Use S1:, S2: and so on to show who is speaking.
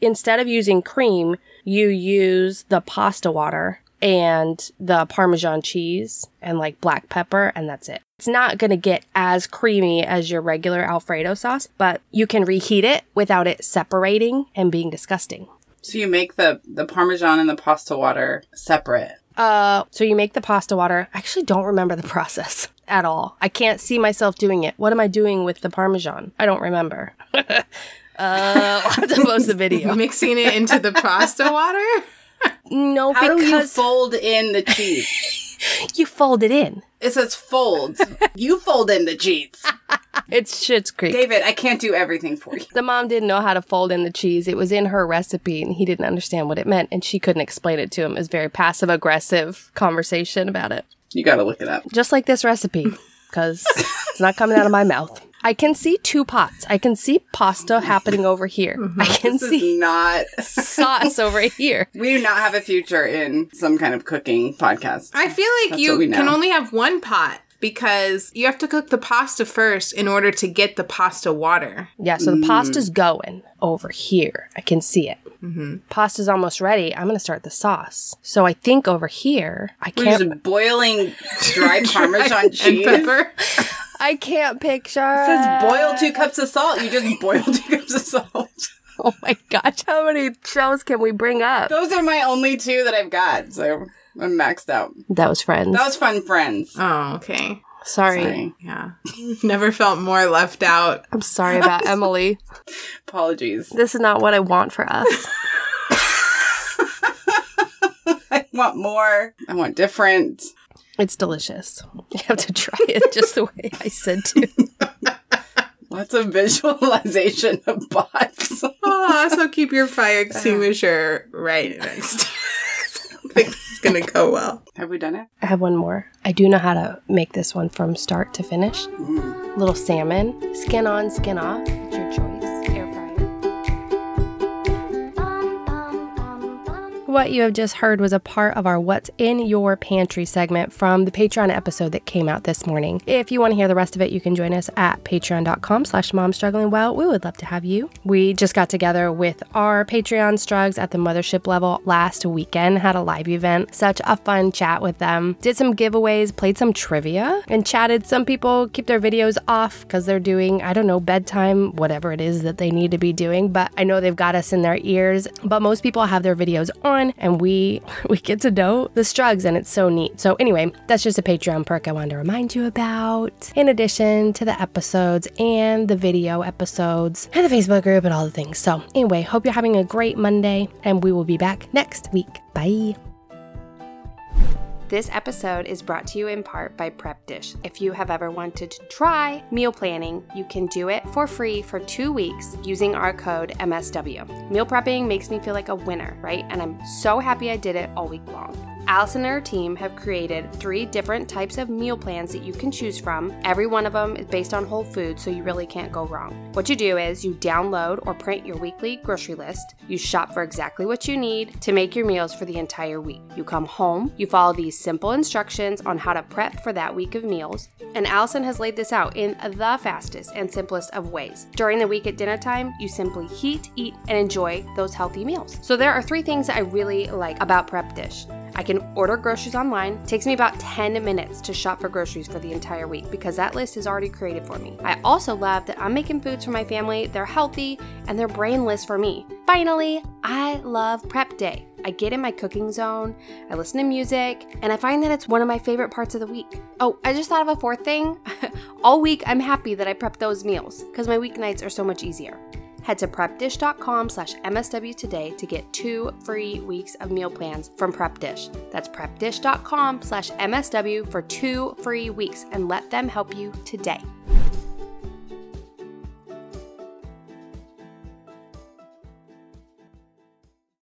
S1: instead of using cream, you use the pasta water and the Parmesan cheese and like black pepper, and that's it. It's not going to get as creamy as your regular Alfredo sauce, but you can reheat it without it separating and being disgusting.
S2: So you make the Parmesan and the pasta water separate?
S1: So you make the pasta water. I actually don't remember the process at all. I can't see myself doing it. What am I doing with the Parmesan? I don't remember. I'll have to post the video.
S3: Mixing it into the pasta water?
S1: No,
S2: How
S1: because
S2: do you fold in the cheese?
S1: You fold it in.
S2: It says fold. You fold in the cheese.
S1: It's Schitt's Creek.
S2: David, I can't do everything for you.
S1: The mom didn't know how to fold in the cheese. It was in her recipe, and he didn't understand what it meant, and she couldn't explain it to him. It was very passive-aggressive conversation about it.
S2: You gotta look it up.
S1: Just like this recipe, because it's not coming out of my mouth. I can see 2 pots. I can see pasta happening over here. I can see
S2: not
S1: sauce over here.
S2: We do not have a future in some kind of cooking podcast.
S3: I feel like
S2: That's
S3: you
S2: what we know.
S3: can only have one pot because you have to cook the pasta first in order to get the pasta water.
S1: Yeah, so the pasta's going over here. I can see it. Pasta's almost ready. I'm going to start the sauce. So I think over here, I
S2: We're
S1: can't...
S2: just boiling dry Parmesan cheese.
S3: And pepper.
S1: I can't picture.
S2: It says boil 2 cups of salt. You just boil 2 cups of salt.
S1: Oh my gosh, how many shows can we bring up?
S2: Those are my only 2 that I've got, so I'm maxed out.
S1: That was Friends.
S2: That was fun, Friends.
S3: Oh, okay.
S1: Sorry.
S3: Yeah. Never felt more left out.
S1: I'm sorry about Emily.
S2: Apologies.
S1: This is not what I want for us.
S2: I want more. I want different.
S1: It's delicious. You have to try it just the way I said to.
S2: Lots of visualization of bots.
S3: Oh, also keep your fire extinguisher right next to you. I don't think this is going to go well.
S2: Have we done it?
S1: I have one more. I do know how to make this one from start to finish. Little salmon. Skin on, skin off. It's your choice. Air fryer. What you have just heard was a part of our What's in Your Pantry segment from the Patreon episode that came out this morning. If you want to hear the rest of it, you can join us at patreon.com/momstrugglingwell. We would love to have you. We just got together with our Patreon strugs at the mothership level last weekend, had a live event. Such a fun chat with them. Did some giveaways, played some trivia, and chatted. Some people keep their videos off because they're doing, I don't know, bedtime, whatever it is that they need to be doing. But I know they've got us in their ears. But most people have their videos on, and we get to know the strugs, and it's so neat. So anyway, that's just a Patreon perk I wanted to remind you about, in addition to the episodes and the video episodes and the Facebook group and all the things. So anyway, hope you're having a great Monday, and we will be back next week. Bye. This episode is brought to you in part by Prep Dish. If you have ever wanted to try meal planning, you can do it for free for 2 weeks using our code MSW. Meal prepping makes me feel like a winner, right? And I'm so happy I did it all week long. Allison and her team have created 3 different types of meal plans that you can choose from. Every one of them is based on whole foods, so you really can't go wrong. What you do is you download or print your weekly grocery list. You shop for exactly what you need to make your meals for the entire week. You come home, you follow these simple instructions on how to prep for that week of meals, and Allison has laid this out in the fastest and simplest of ways. During the week at dinner time, you simply heat, eat, and enjoy those healthy meals. So there are 3 things that I really like about Prep Dish. I can order groceries online. It takes me about 10 minutes to shop for groceries for the entire week because that list is already created for me. I also love that I'm making foods for my family. They're healthy and they're brainless for me. Finally, I love prep day. I get in my cooking zone, I listen to music, and I find that it's one of my favorite parts of the week. Oh, I just thought of a 4th thing. All week, I'm happy that I prep those meals because my weeknights are so much easier. Head to prepdish.com/MSW today to get 2 free weeks of meal plans from Prep Dish. That's prepdish.com/MSW for 2 free weeks, and let them help you today.